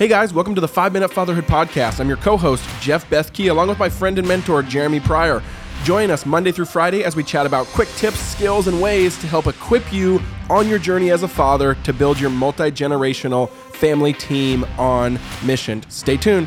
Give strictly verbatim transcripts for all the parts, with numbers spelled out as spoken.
Hey guys, welcome to the five minute Fatherhood Podcast. I'm your co-host, Jeff Bethke, along with my friend and mentor, Jeremy Pryor. Join us Monday through Friday as we chat about quick tips, skills, and ways to help equip you on your journey as a father to build your multi-generational family team on mission. Stay tuned.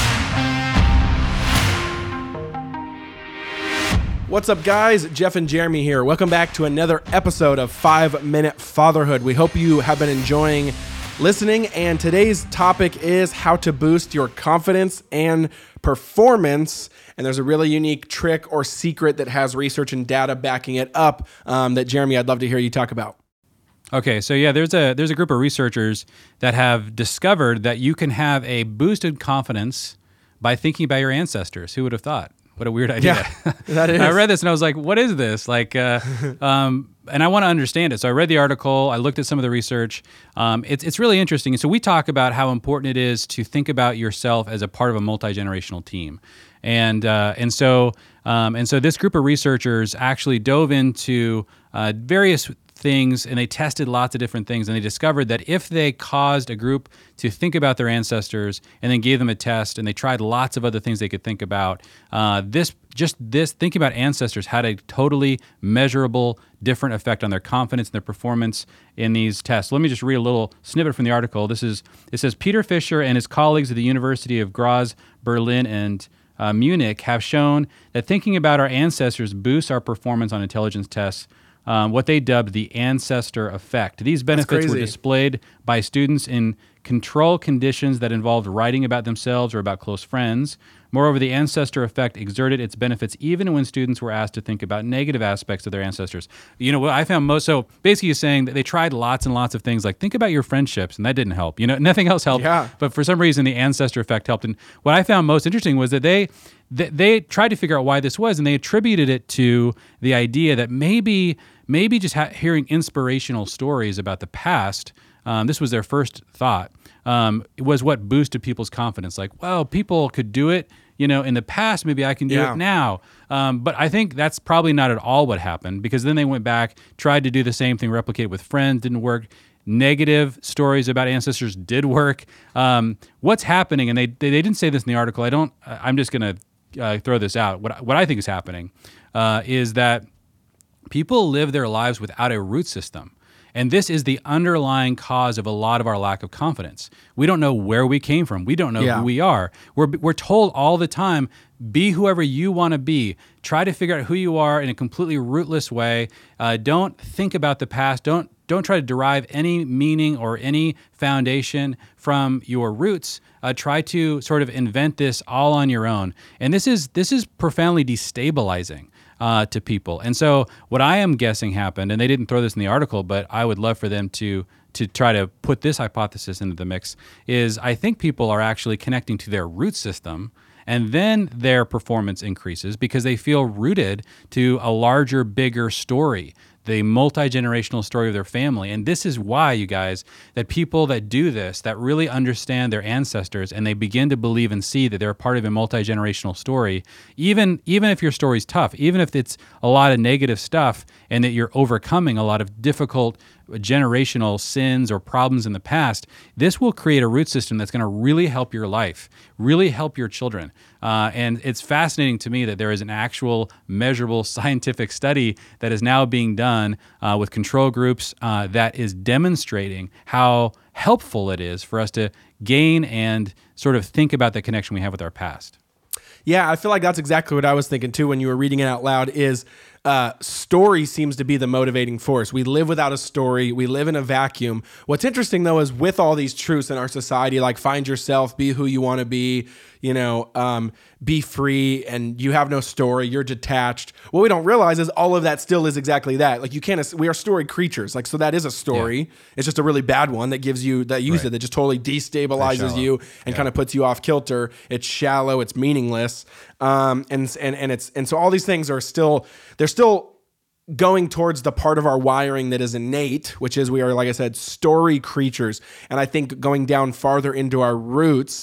What's up, guys? Jeff and Jeremy here. Welcome back to another episode of five minute Fatherhood. We hope you have been enjoying listening, and today's topic is how to boost your confidence and performance. And there's a really unique trick or secret that has research and data backing it up um, that, Jeremy, I'd love to hear you talk about. Okay, so yeah, there's a there's a group of researchers that have discovered that you can have a boosted confidence by thinking about your ancestors. Who would have thought? What a weird idea. Yeah, that is. I read this and I was like, what is this? Like, uh, um, and I want to understand it. So I read the article, I looked at some of the research. Um, it's it's really interesting. So we talk about how important it is to think about yourself as a part of a multi-generational team. And uh, and so um, and so this group of researchers actually dove into uh, various things, and they tested lots of different things, and they discovered that if they caused a group to think about their ancestors and then gave them a test, and they tried lots of other things they could think about, uh, this just this thinking about ancestors had a totally measurable different effect on their confidence and their performance in these tests. Let me just read a little snippet from the article. This is it says Peter Fisher and his colleagues at the University of Graz, Berlin, and uh, Munich have shown that thinking about our ancestors boosts our performance on intelligence tests. Um, what they dubbed the ancestor effect. These benefits were displayed by students in control conditions that involved writing about themselves or about close friends. Moreover, the ancestor effect exerted its benefits even when students were asked to think about negative aspects of their ancestors. You know, what I found most, so basically you're saying that they tried lots and lots of things, like think about your friendships, and that didn't help. You know, nothing else helped, yeah. But for some reason the ancestor effect helped. And what I found most interesting was that they They, they tried to figure out why this was, and they attributed it to the idea that maybe maybe just ha- hearing inspirational stories about the past, um, this was their first thought, um, was what boosted people's confidence. Like, well, people could do it, you know, in the past, maybe I can do yeah. it now. Um, but I think that's probably not at all what happened, because then they went back, tried to do the same thing, replicate with friends, didn't work. Negative stories about ancestors did work. Um, what's happening, and they, they they didn't say this in the article, I don't, I'm just going to Uh, throw this out. What what I think is happening uh, is that people live their lives without a root system. And this is the underlying cause of a lot of our lack of confidence. We don't know where we came from. We don't know yeah. who we are. We're we're told all the time, be whoever you want to be. Try to figure out who you are in a completely rootless way. Uh, don't think about the past. Don't Don't try to derive any meaning or any foundation from your roots. Uh, try to sort of invent this all on your own. And this is this is profoundly destabilizing uh, to people. And so what I am guessing happened, and they didn't throw this in the article, but I would love for them to to try to put this hypothesis into the mix, is I think people are actually connecting to their root system, and then their performance increases because they feel rooted to a larger, bigger story, the multi-generational story of their family. And this is why, you guys, that people that do this, that really understand their ancestors, and they begin to believe and see that they're part of a multi-generational story, even even if your story's tough, even if it's a lot of negative stuff and that you're overcoming a lot of difficult generational sins or problems in the past, this will create a root system that's going to really help your life, really help your children. Uh, and it's fascinating to me that there is an actual measurable scientific study that is now being done uh, with control groups uh, that is demonstrating how helpful it is for us to gain and sort of think about the connection we have with our past. Yeah, I feel like that's exactly what I was thinking too when you were reading it out loud, is uh, story seems to be the motivating force. We live without a story. We live in a vacuum. What's interesting, though, is with all these truths in our society, like find yourself, be who you want to be, you know, um, be free, and you have no story, you're detached. What we don't realize is all of that still is exactly that. Like you can't, we are story creatures. Like, so that is a story. Yeah. It's just a really bad one that gives you, that uses right. it, that just totally destabilizes you and yeah. kind of puts you off kilter. It's shallow, it's meaningless. Um, and, and, and it's, and so all these things are still, they're still going towards the part of our wiring that is innate, which is we are, like I said, story creatures. And I think going down farther into our roots,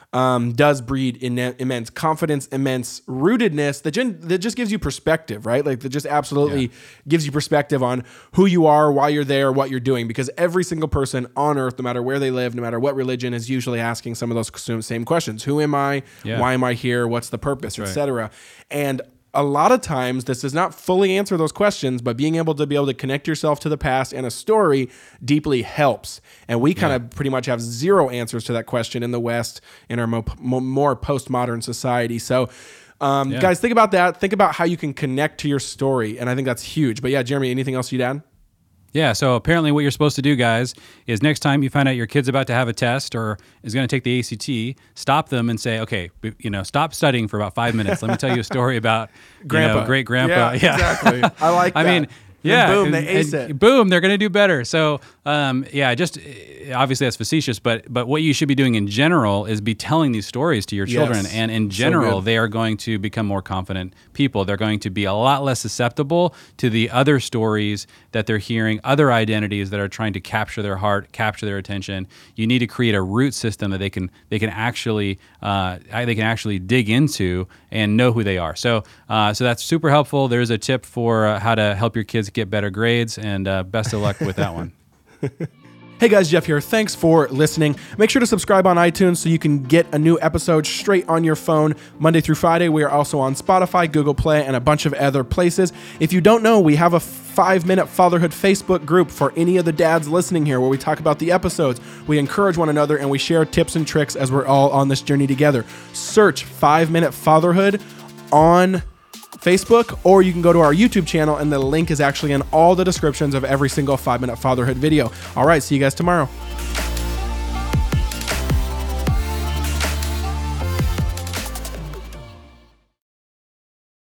um, does breed in, immense confidence, immense rootedness that, gen- that just gives you perspective, right? Like that just absolutely yeah. gives you perspective on who you are, why you're there, what you're doing. Because every single person on earth, no matter where they live, no matter what religion, is usually asking some of those same questions. Who am I? Yeah. Why am I here? What's the purpose, et cetera. Right. And a lot of times this does not fully answer those questions, but being able to be able to connect yourself to the past and a story deeply helps. And we kind yeah. of pretty much have zero answers to that question in the West, in our mo- mo- more postmodern society. So um, yeah. guys, think about that. Think about how you can connect to your story. And I think that's huge. But yeah, Jeremy, anything else you'd add? Yeah, so apparently what you're supposed to do, guys, is next time you find out your kid's about to have a test or is going to take the A C T, stop them and say, okay, you know, stop studying for about five minutes. Let me tell you a story about grandpa, great grandpa. Yeah, yeah. exactly. I like that. I mean, yeah. And boom, they and, ace and it. Boom, they're going to do better. So, um, yeah, just obviously that's facetious, but but what you should be doing in general is be telling these stories to your children. Yes. And in general, so they are going to become more confident people. They're going to be a lot less susceptible to the other stories that they're hearing, other identities that are trying to capture their heart, capture their attention. You need to create a root system that they can they can actually uh, they can actually dig into and know who they are. So uh, so that's super helpful. There's a tip for uh, how to help your kids get better grades, and uh, best of luck with that one. Hey guys, Jeff here. Thanks for listening. Make sure to subscribe on iTunes so you can get a new episode straight on your phone Monday through Friday. We are also on Spotify, Google Play, and a bunch of other places. If you don't know, we have a five-minute fatherhood Facebook group for any of the dads listening here where we talk about the episodes. We encourage one another and we share tips and tricks as we're all on this journey together. Search five-minute fatherhood on Facebook, or you can go to our YouTube channel, and the link is actually in all the descriptions of every single five minute fatherhood video. All right, see you guys tomorrow.